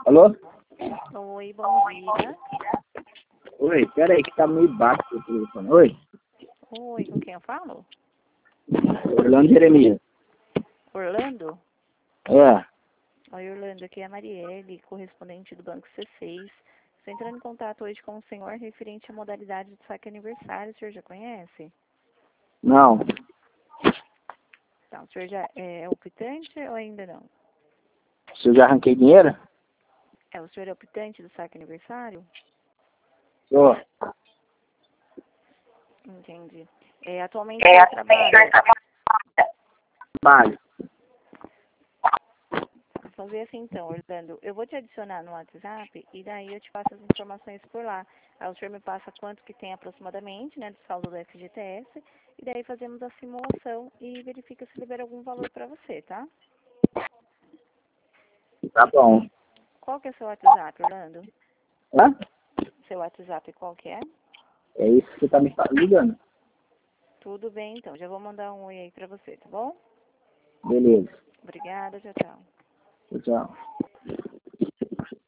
Alô? Oi, bom dia. Oi, peraí que tá meio baixo o telefone. Oi? Oi, com quem eu falo? Orlando Jeremias. Orlando? É. Oi, Orlando, aqui é a Marielle, correspondente do Banco C6. Estou entrando em contato hoje com o senhor referente à modalidade de saque aniversário. O senhor já conhece? Não. Não, o senhor já é optante ou ainda não? Se eu já arranquei dinheiro? O senhor é optante do saque aniversário? Sou. Entendi. Atualmente o senhor trabalha? Trabalho. Vou fazer assim então, Orlando. Eu vou te adicionar no WhatsApp e daí eu te passo as informações por lá. Aí o senhor me passa quanto que tem aproximadamente, né, do saldo do FGTS, e daí fazemos a simulação e verifica se libera algum valor para você, tá? Tá bom. Qual que é seu WhatsApp, Orlando? Hã? Seu WhatsApp qual que é? É isso que você tá me ligando. Tudo bem, então. Já vou mandar um oi aí para você, tá bom? Beleza. Obrigada, tchau, tchau. Tchau, tchau.